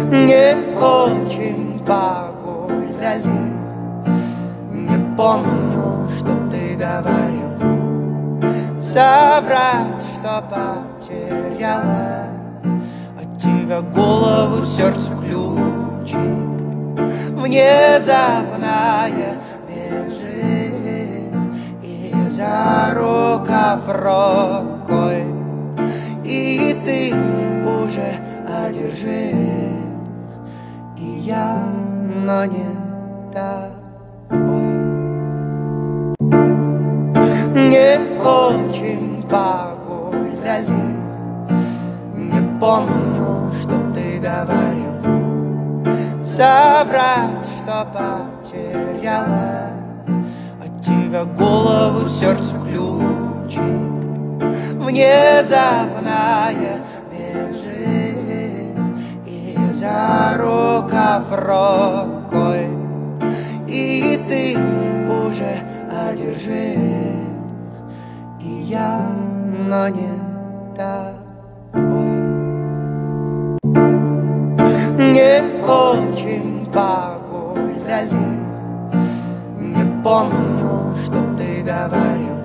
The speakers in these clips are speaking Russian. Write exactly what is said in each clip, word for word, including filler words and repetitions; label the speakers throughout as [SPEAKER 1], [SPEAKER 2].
[SPEAKER 1] Не очень погуляли. Не помню, что ты говорил. Соврать, что потеряла от тебя голову, сердцу ключи. Внезапная бежит и за рукав рукой, и ты уже одержим, и я, но не тобой. Не очень погуляли. Не помню, что ты говорил. Соврать, что потеряла от тебя голову, сердцу ключи. Внезапная бежит и за рукав рукой, и ты уже одержим, и я, но не тобой. Не очень погуляли. Не помню, что ты говорил.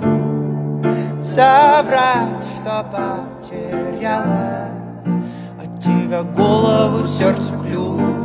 [SPEAKER 1] Соврать, что потеряла от тебя голову, сердцу ключ.